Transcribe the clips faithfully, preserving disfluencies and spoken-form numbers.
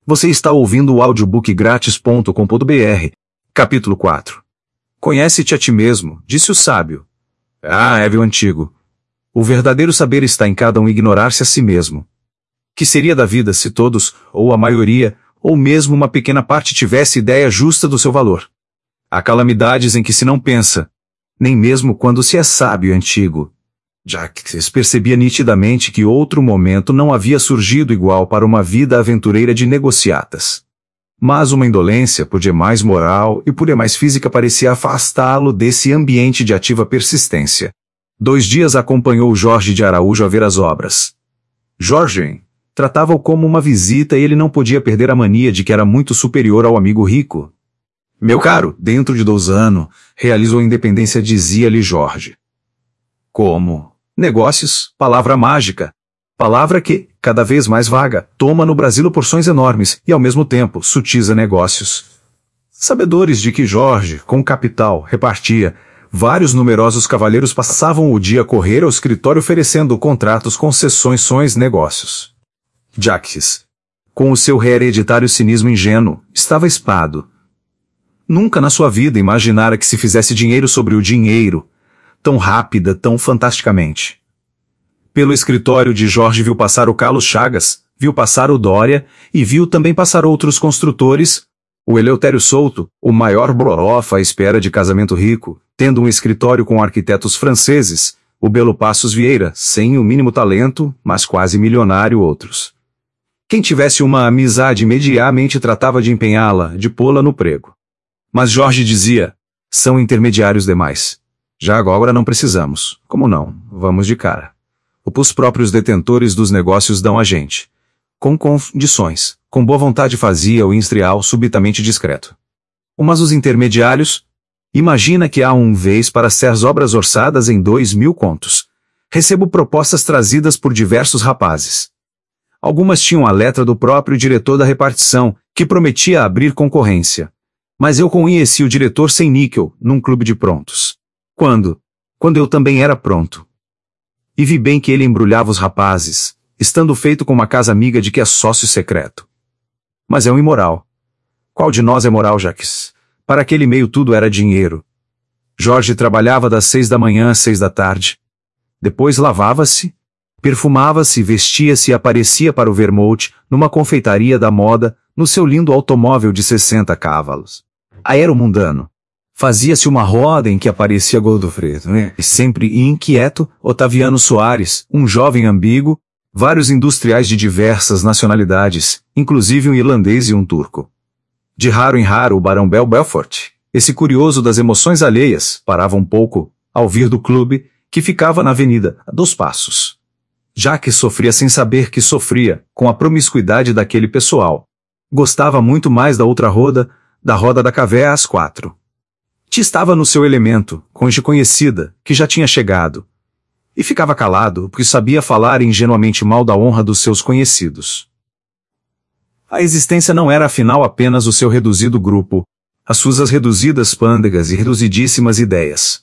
Você está ouvindo o audiobook grátis ponto com ponto br. Capítulo quatro. Conhece-te a ti mesmo, disse o sábio. Ah, Évio antigo. O verdadeiro saber está em cada um ignorar-se a si mesmo. Que seria da vida se todos, ou a maioria, ou mesmo uma pequena parte tivesse ideia justa do seu valor? Há calamidades em que se não pensa, nem mesmo quando se é sábio e antigo. Jacques percebia nitidamente que outro momento não havia surgido igual para uma vida aventureira de negociatas. Mas uma indolência, por demais moral e por demais física, parecia afastá-lo desse ambiente de ativa persistência. Dois dias acompanhou Jorge de Araújo a ver as obras. Jorge tratava-o como uma visita e ele não podia perder a mania de que era muito superior ao amigo rico. Meu caro, dentro de dois anos, realizou a independência, dizia-lhe Jorge. Como? Negócios, palavra mágica. Palavra que, cada vez mais vaga, toma no Brasil porções enormes e, ao mesmo tempo, sutiza negócios. Sabedores de que Jorge, com capital, repartia, vários numerosos cavalheiros passavam o dia a correr ao escritório oferecendo contratos, concessões, sonhos, negócios. Jacques, com o seu hereditário cinismo ingênuo, estava espado. Nunca na sua vida imaginara que se fizesse dinheiro sobre o dinheiro, tão rápida, tão fantasticamente. Pelo escritório de Jorge viu passar o Carlos Chagas, viu passar o Dória, e viu também passar outros construtores, o Eleutério Souto, o maior borofa à espera de casamento rico, tendo um escritório com arquitetos franceses, o Belo Passos Vieira, sem o mínimo talento, mas quase milionário outros. Quem tivesse uma amizade imediatamente tratava de empenhá-la, de pô-la no prego. Mas Jorge dizia, são intermediários demais. Já agora não precisamos. Como não? Vamos de cara. Os próprios detentores dos negócios dão a gente. Com condições, com boa vontade fazia o industrial subitamente discreto. Mas os intermediários? Imagina que há um vez para ser obras orçadas em dois mil contos. Recebo propostas trazidas por diversos rapazes. Algumas tinham a letra do próprio diretor da repartição, que prometia abrir concorrência. Mas eu conheci o diretor sem níquel, num clube de prontos. Quando? Quando eu também era pronto. E vi bem que ele embrulhava os rapazes, estando feito com uma casa amiga de que é sócio secreto. Mas é um imoral. Qual de nós é moral, Jacques? Para aquele meio tudo era dinheiro. Jorge trabalhava das seis da manhã às seis da tarde. Depois lavava-se, perfumava-se, vestia-se e aparecia para o Vermouth, numa confeitaria da moda, no seu lindo automóvel de sessenta cavalos. Aeromundano. Fazia-se uma roda em que aparecia Godofredo, né? E sempre inquieto, Otaviano Soares, um jovem ambíguo, vários industriais de diversas nacionalidades, inclusive um irlandês e um turco. De raro em raro o Barão Bell Belfort, esse curioso das emoções alheias, parava um pouco, ao vir do clube, que ficava na avenida, a dois passos. Jacques sofria sem saber que sofria, com a promiscuidade daquele pessoal. Gostava muito mais da outra roda, da roda da cavé às quatro. Ti estava no seu elemento, conge conhecida, que já tinha chegado. E ficava calado, porque sabia falar ingenuamente mal da honra dos seus conhecidos. A existência não era afinal apenas o seu reduzido grupo, as suas reduzidas pândegas e reduzidíssimas ideias.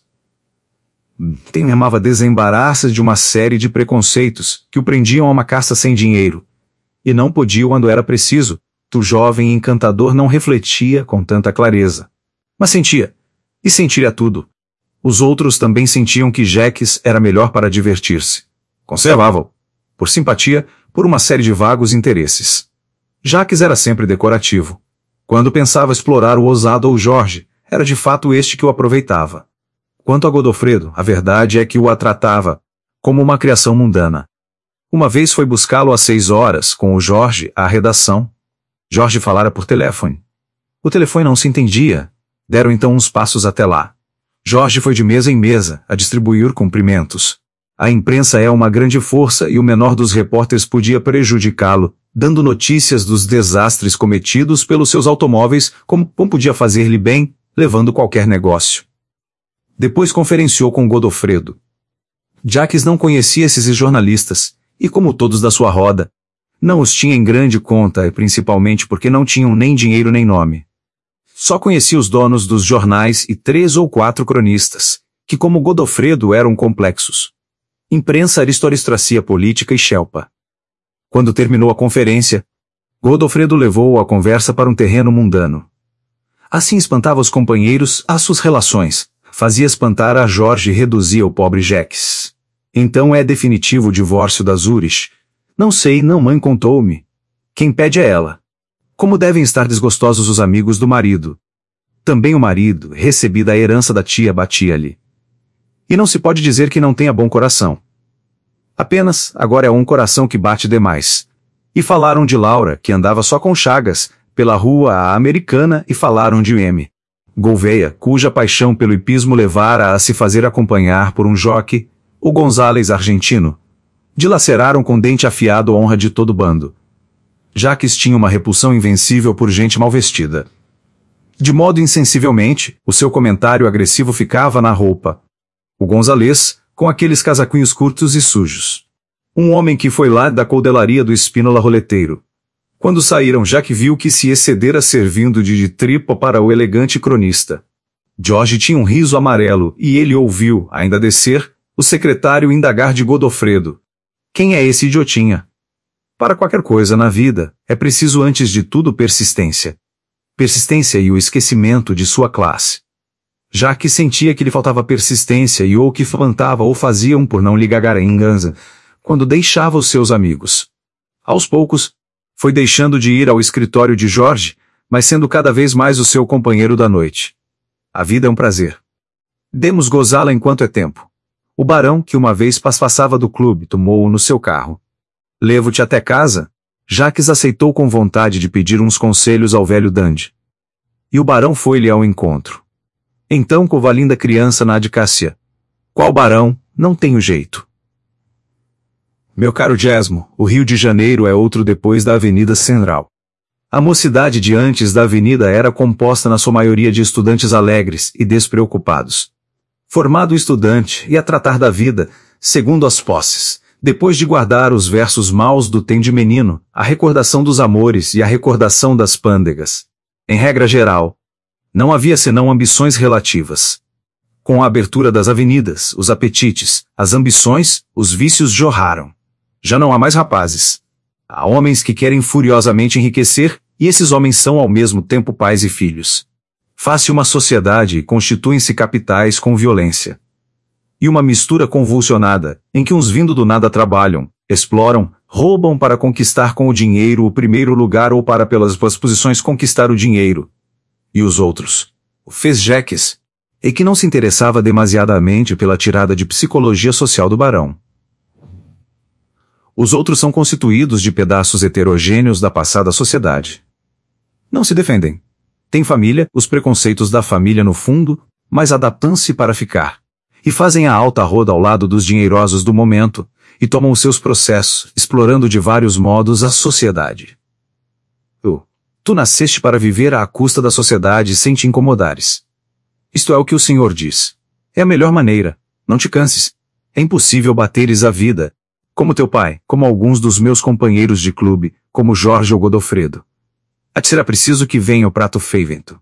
Tem amava desembaraças de uma série de preconceitos que o prendiam a uma caça sem dinheiro. E não podia quando era preciso, tu jovem e encantador não refletia com tanta clareza. Mas sentia. E sentiria tudo. Os outros também sentiam que Jacques era melhor para divertir-se. Conservavam, por simpatia, por uma série de vagos interesses. Jacques era sempre decorativo. Quando pensava explorar o ousado ou Jorge, era de fato este que o aproveitava. Quanto a Godofredo, a verdade é que o tratava como uma criação mundana. Uma vez foi buscá-lo às seis horas, com o Jorge, à redação. Jorge falara por telefone. O telefone não se entendia. Deram então uns passos até lá. Jorge foi de mesa em mesa, a distribuir cumprimentos. A imprensa é uma grande força e o menor dos repórteres podia prejudicá-lo, dando notícias dos desastres cometidos pelos seus automóveis, como, como podia fazer-lhe bem, levando qualquer negócio. Depois conferenciou com Godofredo. Jacques não conhecia esses jornalistas, e como todos da sua roda, não os tinha em grande conta, e principalmente porque não tinham nem dinheiro nem nome. Só conhecia os donos dos jornais e três ou quatro cronistas, que como Godofredo eram complexos. Imprensa, aristocracia política e Shelpa. Quando terminou a conferência, Godofredo levou a conversa para um terreno mundano. Assim espantava os companheiros às suas relações, fazia espantar a Jorge e reduzia o pobre Jeques. Então é definitivo o divórcio da Zurich? Não sei, não, mãe contou-me. Quem pede é ela. Como devem estar desgostosos os amigos do marido. Também o marido, recebida a herança da tia, batia-lhe. E não se pode dizer que não tenha bom coração. Apenas, agora é um coração que bate demais. E falaram de Laura, que andava só com Chagas, pela rua americana, e falaram de M. Gouveia, cuja paixão pelo hipismo levara a se fazer acompanhar por um joque, o Gonzales argentino. Dilaceraram com dente afiado a honra de todo o bando. Jaques tinha uma repulsão invencível por gente mal vestida. De modo insensivelmente, o seu comentário agressivo ficava na roupa. O Gonzalez, com aqueles casaquinhos curtos e sujos. Um homem que foi lá da coudelaria do Espínola roleteiro. Quando saíram, Jaque viu que se excedera servindo de, de tripa para o elegante cronista. Jorge tinha um riso amarelo, e ele ouviu, ainda descer, o secretário indagar de Godofredo. Quem é esse idiotinha? Para qualquer coisa na vida, é preciso antes de tudo persistência. Persistência e o esquecimento de sua classe. Já que sentia que lhe faltava persistência e ou que faltava ou faziam por não lhe gagar em ganza, quando deixava os seus amigos. Aos poucos, foi deixando de ir ao escritório de Jorge, mas sendo cada vez mais o seu companheiro da noite. A vida é um prazer. Demos gozá-la enquanto é tempo. O barão, que uma vez passava do clube, tomou-o no seu carro. Levo-te até casa? Jaques aceitou com vontade de pedir uns conselhos ao velho dandy. E o barão foi-lhe ao encontro. Então com a linda criança na adicácia. Qual barão? Não tenho jeito. Meu caro Gesmo, o Rio de Janeiro é outro depois da Avenida Central. A mocidade de antes da avenida era composta na sua maioria de estudantes alegres e despreocupados. Formado estudante e a tratar da vida, segundo as posses, depois de guardar os versos maus do tem de menino, a recordação dos amores e a recordação das pândegas. Em regra geral, não havia senão ambições relativas. Com a abertura das avenidas, os apetites, as ambições, os vícios jorraram. Já não há mais rapazes. Há homens que querem furiosamente enriquecer, e esses homens são ao mesmo tempo pais e filhos. Faz-se uma sociedade e constituem-se capitais com violência. E uma mistura convulsionada, em que uns vindo do nada trabalham, exploram, roubam para conquistar com o dinheiro o primeiro lugar ou para pelas suas posições conquistar o dinheiro. E os outros, o fez Jeques, e que não se interessava demasiadamente pela tirada de psicologia social do barão. Os outros são constituídos de pedaços heterogêneos da passada sociedade. Não se defendem. Têm família, os preconceitos da família no fundo, mas adaptam-se para ficar. E fazem a alta roda ao lado dos dinheirosos do momento, e tomam os seus processos, explorando de vários modos a sociedade. Tu, tu nasceste para viver à custa da sociedade sem te incomodares. Isto é o que o Senhor diz. É a melhor maneira, não te canses. É impossível bateres a vida. Como teu pai, como alguns dos meus companheiros de clube, como Jorge ou Godofredo. A ti será preciso que venha o prato feivento.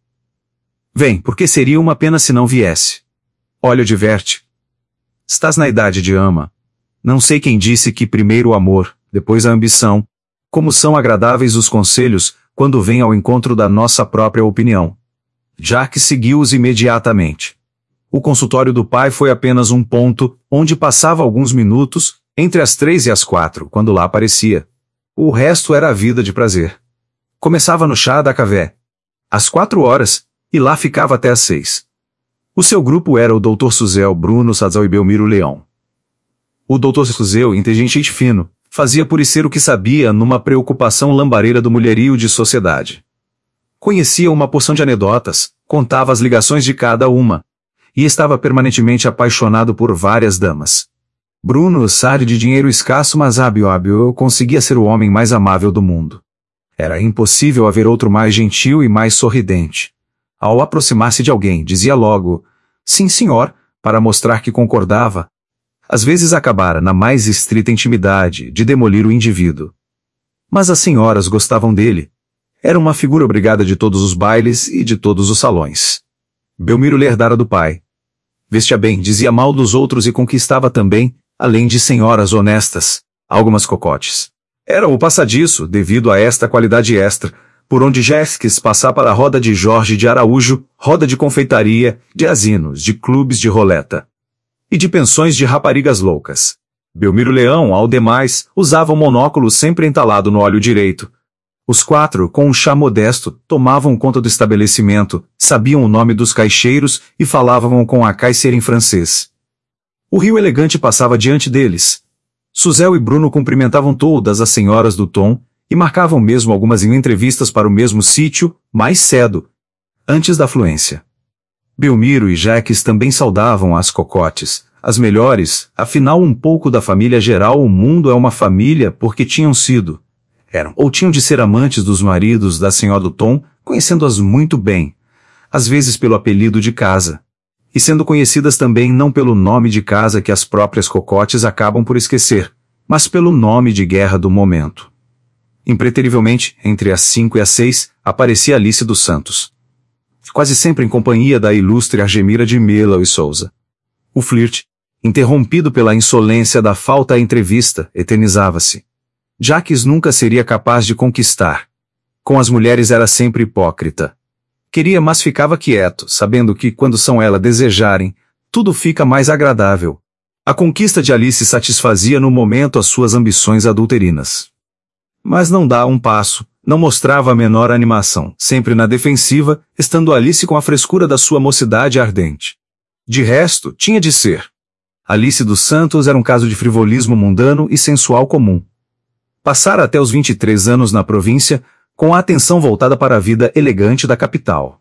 Vem, porque seria uma pena se não viesse. Olha, diverte. Estás na idade de ama. Não sei quem disse que primeiro o amor, depois a ambição. Como são agradáveis os conselhos, quando vêm ao encontro da nossa própria opinião. Jaque seguiu-os imediatamente. O consultório do pai foi apenas um ponto, onde passava alguns minutos, entre as três e as quatro, quando lá aparecia. O resto era a vida de prazer. Começava no chá da cavé. Às quatro horas, e lá ficava até às seis. O seu grupo era o doutor Suzel Bruno Sazal e Belmiro Leão. O doutor Suzel, inteligente e fino, fazia por ser o que sabia numa preocupação lambareira do mulherio de sociedade. Conhecia uma porção de anedotas, contava as ligações de cada uma, e estava permanentemente apaixonado por várias damas. Bruno, sário de dinheiro escasso mas hábil hábil, conseguia ser o homem mais amável do mundo. Era impossível haver outro mais gentil e mais sorridente. Ao aproximar-se de alguém, dizia logo, sim senhor, para mostrar que concordava. Às vezes acabara, na mais estrita intimidade, de demolir o indivíduo. Mas as senhoras gostavam dele. Era uma figura obrigada de todos os bailes e de todos os salões. Belmiro lhe herdara do pai. Vestia bem, dizia mal dos outros e conquistava também, além de senhoras honestas, algumas cocotes. Era o passadiço, devido a esta qualidade extra, por onde Jesques passava para a roda de Jorge de Araújo, roda de confeitaria, de asinos, de clubes de roleta. E de pensões de raparigas loucas. Belmiro Leão, ao demais, usava o monóculo sempre entalado no olho direito. Os quatro, com um chá modesto, tomavam conta do estabelecimento, sabiam o nome dos caixeiros e falavam com a caiceira em francês. O Rio Elegante passava diante deles. Suzel e Bruno cumprimentavam todas as senhoras do Tom e marcavam mesmo algumas entrevistas para o mesmo sítio, mais cedo, antes da afluência. Belmiro e Jaques também saudavam as cocotes, as melhores, afinal um pouco da família geral. O mundo é uma família porque tinham sido, eram ou tinham de ser amantes dos maridos da senhora do Tom, conhecendo-as muito bem, às vezes pelo apelido de casa, e sendo conhecidas também não pelo nome de casa que as próprias cocotes acabam por esquecer, mas pelo nome de guerra do momento. Impreterivelmente, entre as cinco e as seis, aparecia Alice dos Santos. Quase sempre em companhia da ilustre Argemira de Melo e Souza. O flirte, interrompido pela insolência da falta à entrevista, eternizava-se. Jaques nunca seria capaz de conquistar. Com as mulheres era sempre hipócrita. Queria, mas ficava quieto, sabendo que, quando são ela desejarem, tudo fica mais agradável. A conquista de Alice satisfazia no momento as suas ambições adulterinas. Mas não dá um passo, não mostrava a menor animação, sempre na defensiva, estando Alice com a frescura da sua mocidade ardente. De resto, tinha de ser. Alice dos Santos era um caso de frivolismo mundano e sensual comum. Passara até os vinte e três anos na província, com a atenção voltada para a vida elegante da capital.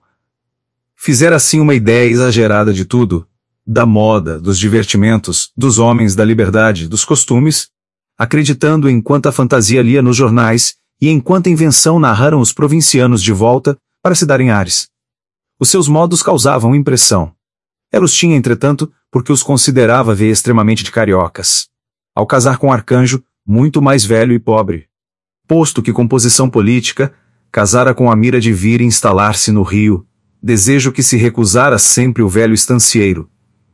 Fizera assim uma ideia exagerada de tudo, da moda, dos divertimentos, dos homens, da liberdade, dos costumes, acreditando em quanta fantasia lia nos jornais, e em quanta invenção narraram os provincianos de volta, para se darem ares. Os seus modos causavam impressão. Ela os tinha, entretanto, porque os considerava ver extremamente de cariocas. Ao casar com Arcanjo, muito mais velho e pobre. Posto que com posição política, casara com a mira de vir instalar-se no Rio, desejo que se recusara sempre o velho estancieiro.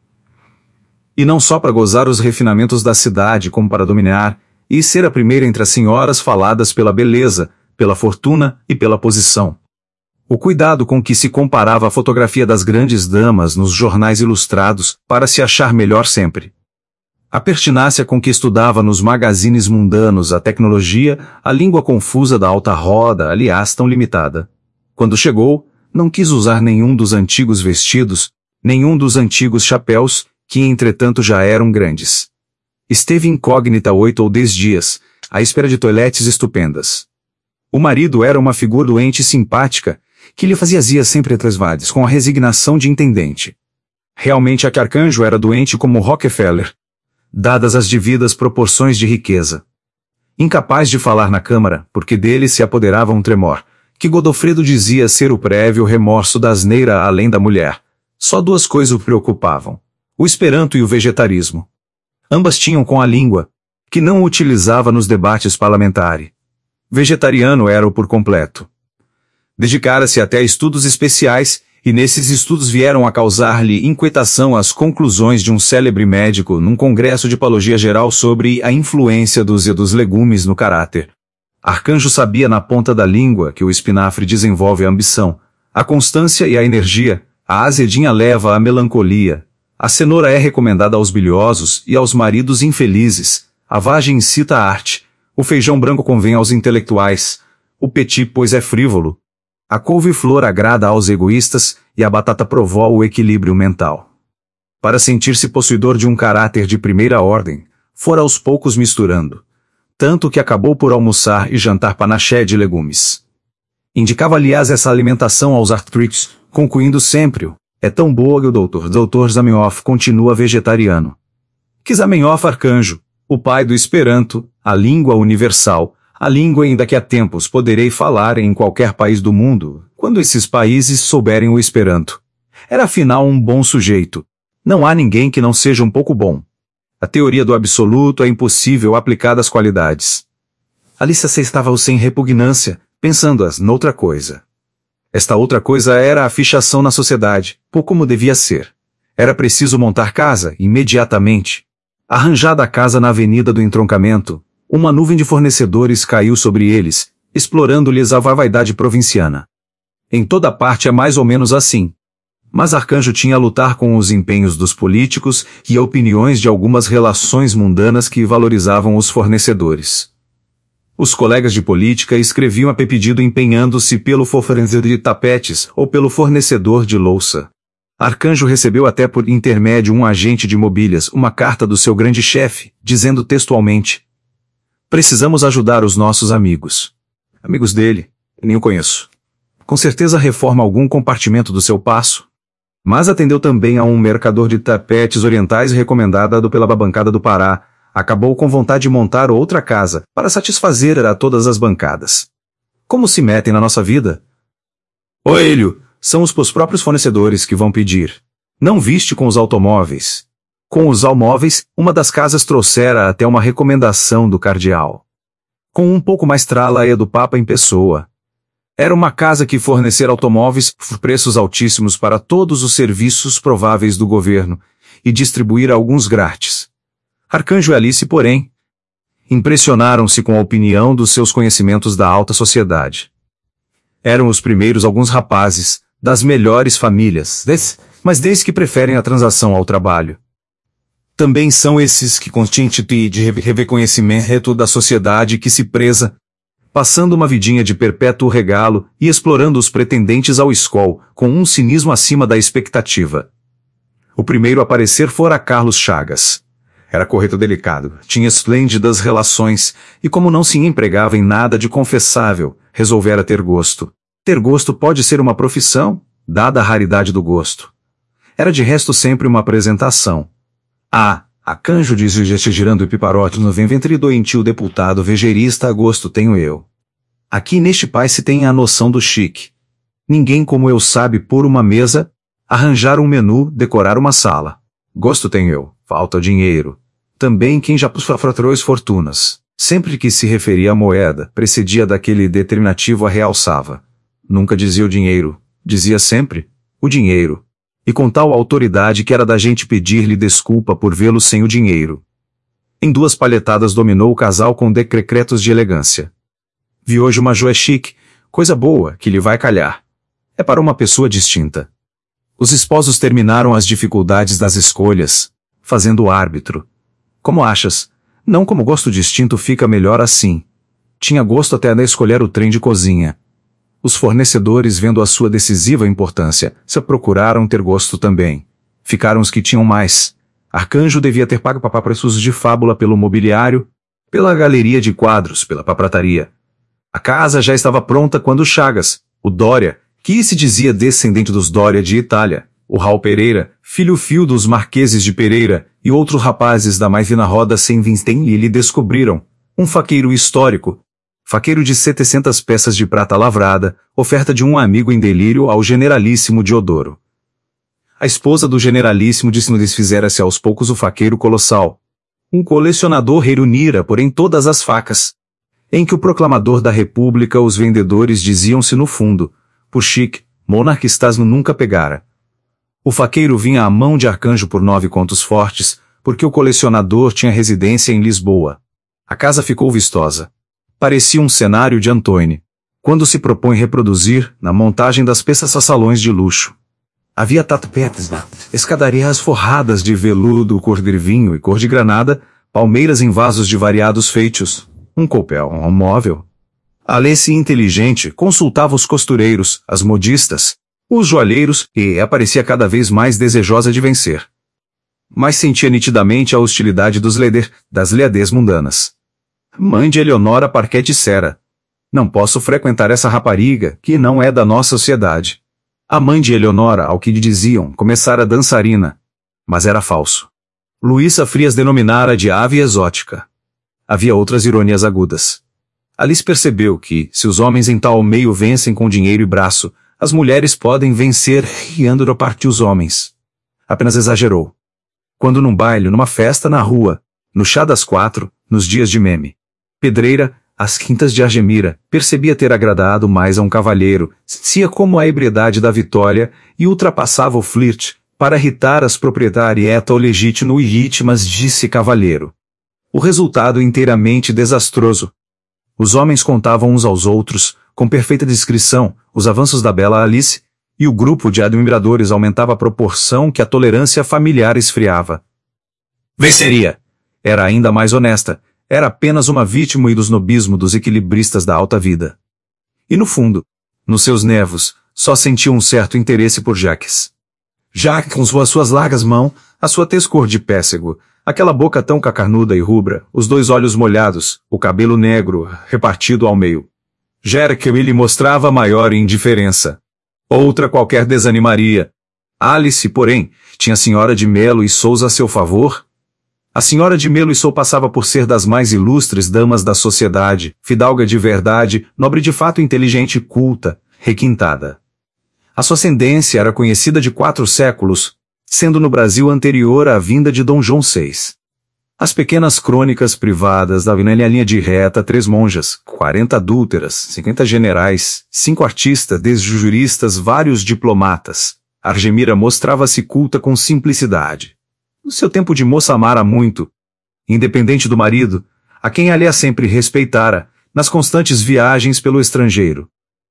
E não só para gozar os refinamentos da cidade, como para dominar, e ser a primeira entre as senhoras faladas pela beleza, pela fortuna e pela posição. O cuidado com que se comparava a fotografia das grandes damas nos jornais ilustrados, para se achar melhor sempre. A pertinácia com que estudava nos magazines mundanos a tecnologia, a língua confusa da alta roda, aliás tão limitada. Quando chegou, não quis usar nenhum dos antigos vestidos, nenhum dos antigos chapéus, que entretanto já eram grandes. Esteve incógnita oito ou dez dias, à espera de toiletes estupendas. O marido era uma figura doente e simpática, que lhe fazia zia sempre entre as vades, com a resignação de intendente. Realmente a que Arcanjo era doente como Rockefeller, dadas as devidas proporções de riqueza. Incapaz de falar na câmara, porque dele se apoderava um tremor, que Godofredo dizia ser o prévio remorso da asneira além da mulher. Só duas coisas o preocupavam: o esperanto e o vegetarismo. Ambas tinham com a língua, que não o utilizava nos debates parlamentares. Vegetariano era-o por completo. Dedicara-se até a estudos especiais, e nesses estudos vieram a causar-lhe inquietação as conclusões de um célebre médico num congresso de palogia geral sobre a influência dos e dos legumes no caráter. Arcanjo sabia na ponta da língua que o espinafre desenvolve a ambição, a constância e a energia, a azedinha leva à melancolia, a cenoura é recomendada aos biliosos e aos maridos infelizes, a vagem incita a arte, o feijão branco convém aos intelectuais, o petit pois é frívolo, a couve-flor agrada aos egoístas e a batata provoca o equilíbrio mental. Para sentir-se possuidor de um caráter de primeira ordem, fora aos poucos misturando, tanto que acabou por almoçar e jantar panaché de legumes. Indicava aliás essa alimentação aos artrix, concluindo sempre-o, é tão boa que o doutor, doutor Zamenhof continua vegetariano. Que Zamenhof Arcanjo, o pai do Esperanto, a língua universal, a língua em daqui a tempos poderei falar em qualquer país do mundo, quando esses países souberem o Esperanto. Era afinal um bom sujeito. Não há ninguém que não seja um pouco bom. A teoria do absoluto é impossível aplicada às qualidades. Alice estava sem repugnância, pensando-as noutra coisa. Esta outra coisa era a fichação na sociedade, por como devia ser. Era preciso montar casa, imediatamente. Arranjada a casa na avenida do entroncamento, Uma nuvem de fornecedores caiu sobre eles, explorando-lhes a vaidade provinciana. Em toda parte é mais ou menos assim. Mas Arcanjo tinha a lutar com os empenhos dos políticos e opiniões de algumas relações mundanas que valorizavam os fornecedores. Os colegas de política escreviam a pedido empenhando-se pelo fornecedor de tapetes ou pelo fornecedor de louça. Arcanjo recebeu até por intermédio um agente de mobílias uma carta do seu grande chefe, dizendo textualmente: "Precisamos ajudar os nossos amigos." Amigos dele? Nem o conheço. Com certeza reforma algum compartimento do seu paço. Mas atendeu também a um mercador de tapetes orientais recomendado pela bancada do Pará. Acabou com vontade de montar outra casa, para satisfazer a todas as bancadas. Como se metem na nossa vida? Ô Hélio, são os próprios fornecedores que vão pedir. Não viste com os automóveis. Com os automóveis, uma das casas trouxera até uma recomendação do cardeal. Com um pouco mais trala é do Papa em pessoa. Era uma casa que fornecer automóveis por preços altíssimos para todos os serviços prováveis do governo, e distribuir alguns grátis. Arcanjo e Alice, porém, impressionaram-se com a opinião dos seus conhecimentos da alta sociedade. Eram os primeiros alguns rapazes, das melhores famílias, des, mas desde que preferem a transação ao trabalho. Também são esses que constituem de reconhecimento da sociedade que se preza, passando uma vidinha de perpétuo regalo e explorando os pretendentes ao escol, com um cinismo acima da expectativa. O primeiro a aparecer fora Carlos Chagas. Era correto delicado, tinha esplêndidas relações, e como não se empregava em nada de confessável, resolvera ter gosto. Ter gosto pode ser uma profissão, dada a raridade do gosto. Era de resto sempre uma apresentação. Ah, Arcanjo, diz o gesto girando o piparote no ventre doentio deputado vegerista, a gosto tenho eu. Aqui neste país se tem a noção do chique. Ninguém como eu sabe pôr uma mesa, arranjar um menu, decorar uma sala. Gosto tenho eu, falta dinheiro. Também quem já faturou fortunas, sempre que se referia à moeda, precedia daquele determinativo a realçava. Nunca dizia o dinheiro, dizia sempre, o dinheiro. E com tal autoridade que era da gente pedir-lhe desculpa por vê-lo sem o dinheiro. Em duas palhetadas dominou o casal com decretos de elegância. Vi hoje uma joia chique, coisa boa, que lhe vai calhar. É para uma pessoa distinta. Os esposos terminaram as dificuldades das escolhas, fazendo o árbitro. Como achas? Não como gosto distinto fica melhor assim. Tinha gosto até de escolher o trem de cozinha. Os fornecedores, vendo a sua decisiva importância, se procuraram ter gosto também. Ficaram os que tinham mais. Arcanjo devia ter pago papá preços de fábula pelo mobiliário, pela galeria de quadros, pela paprataria. A casa já estava pronta quando Chagas, o Dória, que se dizia descendente dos Dória de Itália, o Raul Pereira, filho-fio dos Marqueses de Pereira, e outros rapazes da mais fina roda sem vintém lhe descobriram, um faqueiro histórico, faqueiro de setecentas peças de prata lavrada, oferta de um amigo em delírio ao generalíssimo Diodoro. A esposa do generalíssimo disse-no desfizera-se aos poucos o faqueiro colossal. Um colecionador reunira, porém, todas as facas. Em que o proclamador da república os vendedores diziam-se no fundo, por chique, monarquistas nunca pegara. O faqueiro vinha à mão de Arcanjo por nove contos fortes, porque o colecionador tinha residência em Lisboa. A casa ficou vistosa. Parecia um cenário de Antônio, quando se propõe reproduzir, na montagem das peças a salões de luxo. Havia tapetes, escadarias forradas de veludo cor de vinho e cor de granada, palmeiras em vasos de variados feitos, um copel, um móvel. Alice, inteligente, consultava os costureiros, as modistas, os joalheiros, e aparecia cada vez mais desejosa de vencer. Mas sentia nitidamente a hostilidade dos leder, das leadês mundanas. Mãe de Eleonora Parquet dissera: "Não posso frequentar essa rapariga, que não é da nossa sociedade." A mãe de Eleonora, ao que lhe diziam, começara dançarina. Mas era falso. Luísa Frias denominara de ave exótica. Havia outras ironias agudas. Alice percebeu que, se os homens em tal meio vencem com dinheiro e braço, as mulheres podem vencer riando a parte os homens. Apenas exagerou. Quando num baile, numa festa na rua, no chá das quatro, nos dias de meme, pedreira, às quintas de Argemira, percebia ter agradado mais a um cavalheiro, sentia como a ebriedade da vitória e ultrapassava o flirte, para irritar as proprietárias ou legítimo e ritmas disse cavalheiro. O resultado inteiramente desastroso. Os homens contavam uns aos outros, com perfeita discrição, os avanços da bela Alice, e o grupo de admiradores aumentava à proporção que a tolerância familiar esfriava. Venceria! Era ainda mais honesta, era apenas uma vítima do snobismo dos equilibristas da alta vida. E no fundo, nos seus nervos, só sentia um certo interesse por Jacques. Jacques com as suas largas mãos, a sua tez cor de pêssego, aquela boca tão cacarnuda e rubra, os dois olhos molhados, o cabelo negro, repartido ao meio. Jacques lhe mostrava maior indiferença. Outra qualquer desanimaria. Alice, porém, tinha a senhora de Melo e Souza a seu favor. A senhora de Melo e Souza passava por ser das mais ilustres damas da sociedade, fidalga de verdade, nobre de fato, inteligente e culta, requintada. A sua ascendência era conhecida de quatro séculos, sendo no Brasil anterior à vinda de Dom João seis. As pequenas crônicas privadas davam na linha de reta três monjas, quarenta adúlteras, cinquenta generais, cinco artistas, desde juristas, vários diplomatas. Argemira mostrava-se culta com simplicidade. No seu tempo de moça amara muito, independente do marido, a quem ali a sempre respeitara, nas constantes viagens pelo estrangeiro.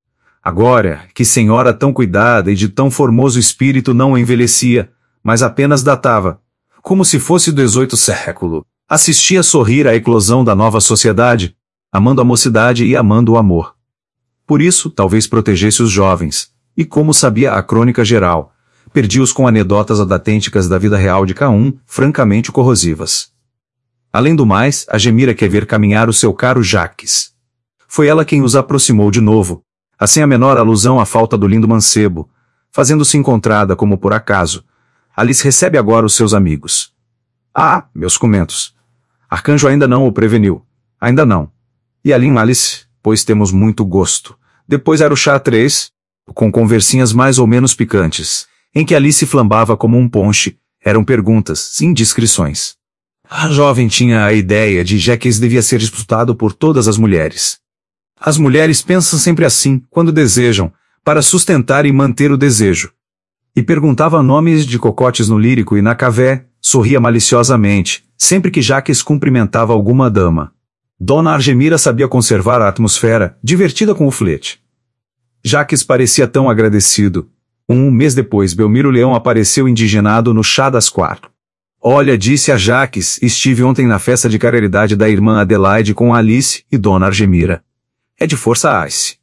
Agora, que senhora tão cuidada e de tão formoso espírito não envelhecia, mas apenas datava, como se fosse do dezoito século, assistia a sorrir à eclosão da nova sociedade, amando a mocidade e amando o amor. Por isso, talvez protegesse os jovens, e como sabia a crônica geral, perdia-os com anedotas adatênticas da vida real de cada um, francamente corrosivas. Além do mais, a Gemira quer ver caminhar o seu caro Jacques. Foi ela quem os aproximou de novo, sem a menor alusão à falta do lindo mancebo, fazendo-se encontrada como por acaso. Alice recebe agora os seus amigos. Ah, meus comentos. Arcanjo ainda não o preveniu. Ainda não. E ali em Alice, pois temos muito gosto. Depois era o chá três, com conversinhas mais ou menos picantes, em que Alice flambava como um ponche, eram perguntas, indiscrições. A jovem tinha a ideia de Jacques devia ser disputado por todas as mulheres. As mulheres pensam sempre assim, quando desejam, para sustentar e manter o desejo. E perguntava nomes de cocotes no lírico e na cavé, sorria maliciosamente, sempre que Jacques cumprimentava alguma dama. Dona Argemira sabia conservar a atmosfera, divertida com o flerte. Jacques parecia tão agradecido. Um mês depois, Belmiro Leão apareceu indignado no chá das quatro. Olha, disse a Jacques, estive ontem na festa de caridade da irmã Adelaide com Alice e Dona Argemira. É de força Ice.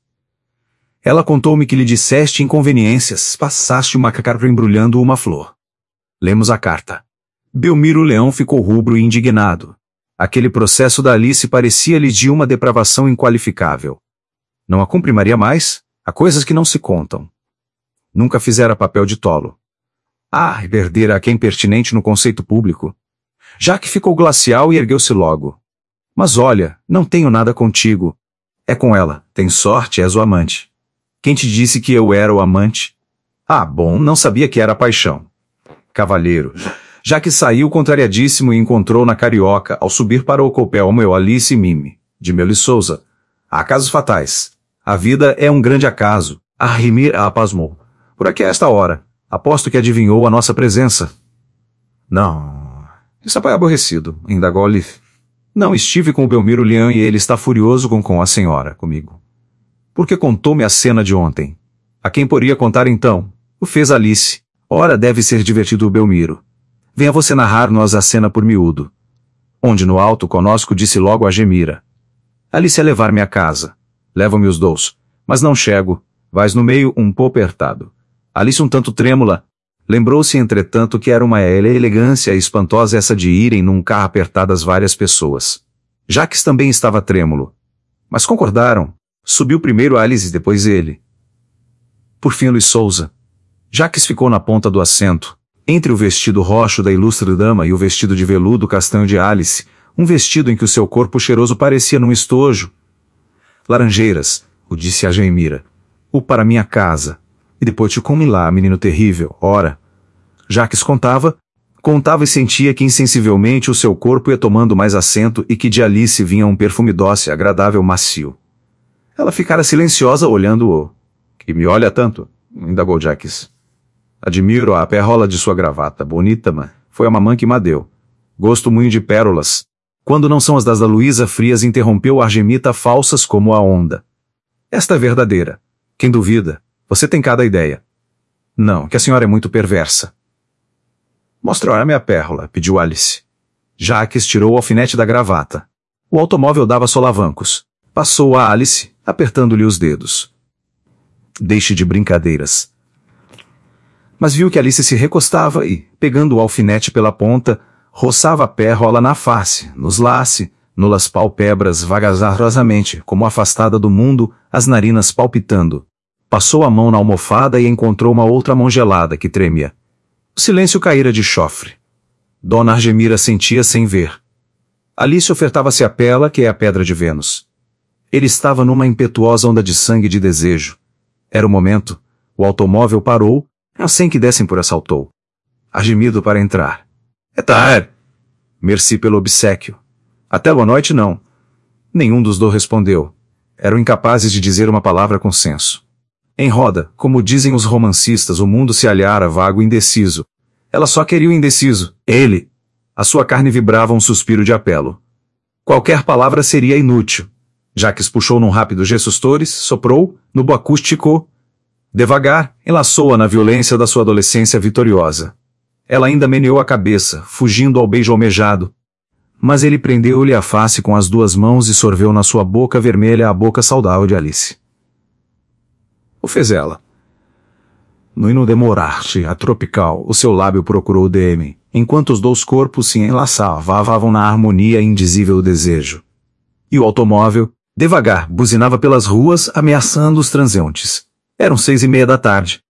Ela contou-me que lhe disseste inconveniências, passaste uma carta embrulhando uma flor. Lemos a carta. Belmiro Leão ficou rubro e indignado. Aquele processo da Alice parecia-lhe de uma depravação inqualificável. Não a comprimaria mais? Há coisas que não se contam. Nunca fizera papel de tolo. Ah, e perdera a quem pertinente no conceito público. Já que ficou glacial e ergueu-se logo. Mas olha, não tenho nada contigo. É com ela. Tem sorte, és o amante. Quem te disse que eu era o amante? Ah, bom, não sabia que era paixão. Cavalheiro. Já que saiu contrariadíssimo e encontrou na Carioca, ao subir para o copel meu Alice e Mime, de Melo e Souza. Há casos fatais. A vida é um grande acaso. Arrimir a pasmou. Por aqui a esta hora. Aposto que adivinhou a nossa presença. Não. Isso é aborrecido, indagou Olive. Não estive com o Belmiro Leão e ele está furioso com, com a senhora, comigo. Porque contou-me a cena de ontem. A quem poderia contar então? O fez Alice. Ora, deve ser divertido o Belmiro. Venha você narrar-nos a cena por miúdo. Onde no alto conosco disse logo a Gemira. Alice é levar-me a casa. Levam-me os dois. Mas não chego. Vais no meio um pouco apertado. Alice um tanto trêmula. Lembrou-se, entretanto, que era uma elegância espantosa essa de irem num carro apertadas várias pessoas. Jacques também estava trêmulo. Mas concordaram. Subiu primeiro Alice e depois ele. Por fim Luiz Souza. Jacques ficou na ponta do assento, entre o vestido roxo da ilustre dama e o vestido de veludo castanho de Alice, um vestido em que o seu corpo cheiroso parecia num estojo. Laranjeiras, o disse a Gemira. O para minha casa. E depois te come lá, menino terrível, ora. Jacques contava, contava e sentia que insensivelmente o seu corpo ia tomando mais assento e que de Alice vinha um perfume doce, agradável, macio. Ela ficara silenciosa olhando-o. Que me olha tanto, indagou Jacques. Admiro a perrola de sua gravata, bonita, mas foi a mamã que me deu. Gosto muito de pérolas. Quando não são as das da Luísa Frias, interrompeu Argemita, falsas como a onda. Esta é verdadeira. Quem duvida? Você tem cada ideia. Não, que a senhora é muito perversa. Mostra-me a pérola, pediu Alice. Jacques tirou o alfinete da gravata. O automóvel dava solavancos. Passou a Alice, apertando-lhe os dedos. Deixe de brincadeiras. Mas viu que Alice se recostava e, pegando o alfinete pela ponta, roçava a pérola na face, nos lace, nulas palpebras vagarosamente, como afastada do mundo, as narinas palpitando. Passou a mão na almofada e encontrou uma outra mão gelada que tremia. O silêncio caíra de chofre. Dona Argemira sentia sem ver. Alice ofertava-se a Pela, que é a pedra de Vênus. Ele estava numa impetuosa onda de sangue e de desejo. Era o momento. O automóvel parou, sem que dessem por assaltou. Argemido para entrar. É tarde. Merci pelo obséquio. Até boa noite não. Nenhum dos dois respondeu. Eram incapazes de dizer uma palavra com senso. Em roda, como dizem os romancistas, o mundo se alhara vago e indeciso. Ela só queria o indeciso. Ele. A sua carne vibrava um suspiro de apelo. Qualquer palavra seria inútil. Jacques puxou num rápido gestos, soprou, no acústico. Devagar, enlaçou-a na violência da sua adolescência vitoriosa. Ela ainda meneou a cabeça, fugindo ao beijo almejado. Mas ele prendeu-lhe a face com as duas mãos e sorveu na sua boca vermelha a boca saudável de Alice. O fez ela. No inodemorar-se a tropical, o seu lábio procurou o D M, enquanto os dois corpos se enlaçavam na harmonia indizível do desejo. E o automóvel, devagar, buzinava pelas ruas, ameaçando os transeuntes. Eram seis e meia da tarde.